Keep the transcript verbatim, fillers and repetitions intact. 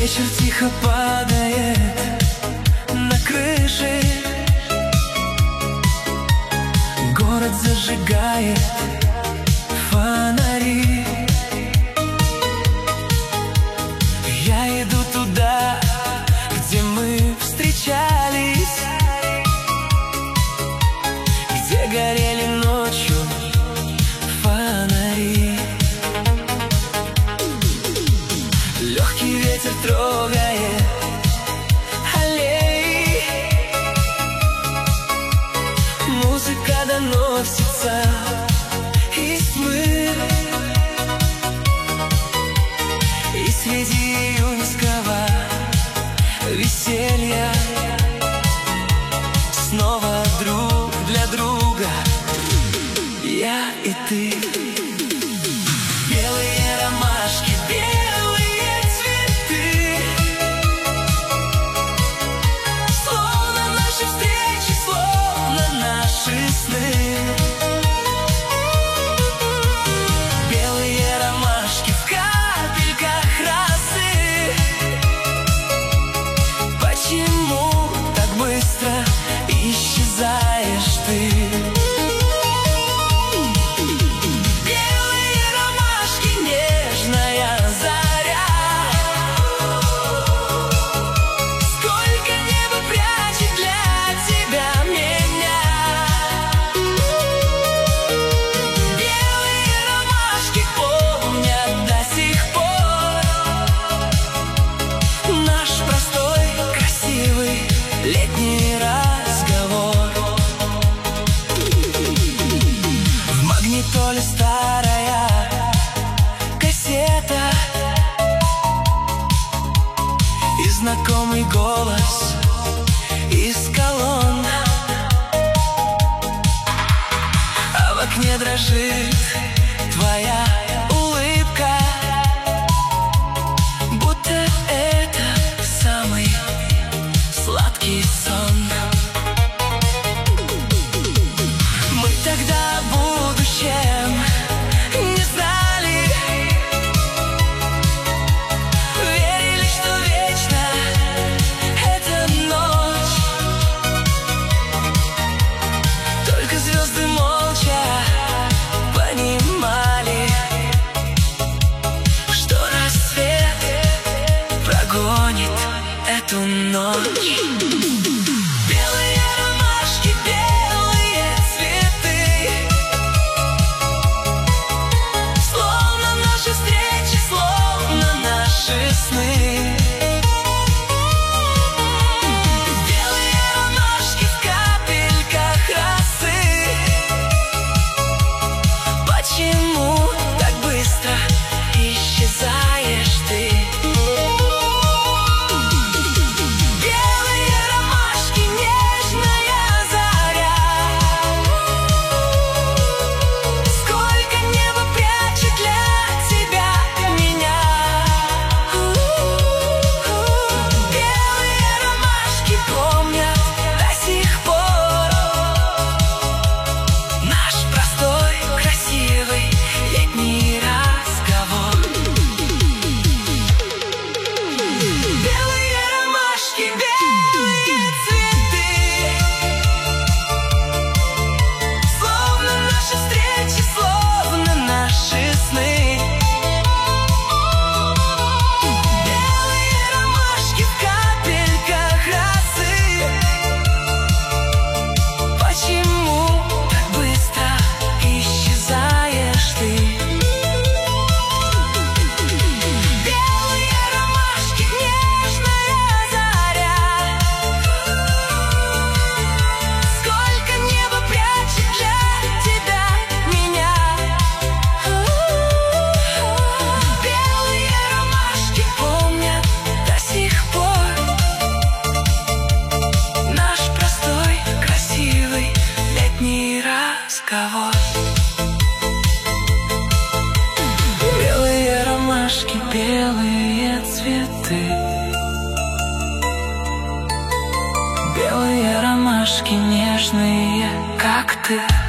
Вечер тихо падает на крыши, город зажигает фонари. Я иду туда, где мы встречались, где горели ночью фонари. Легкий ветер трогает аллеи, музыка доносится из тьмы, и среди июньского веселья снова друг для друга я и ты. Белые ромашки, белые цветы, словно наши встречи, словно наши сны. Белые ромашки в капельках росы. Почему так быстро исчезаешь ты? Летний разговор. В магнитоле старая кассета, и знакомый голос из колонн, а в окне дрожит твоя улыбка, будто это самый сладкий сон. Мы тогда о будущем не знали, верили, что вечно эта ночь. Только звезды молча понимали, что рассвет прогонит эту ночь. Белые ромашки, белые цветы, словно наши встречи, словно наши сны. Белые ромашки в капельках росы. Почему так быстро исчезаешь ты? Белые ромашки, белые цветы, белые ромашки нежные, как ты.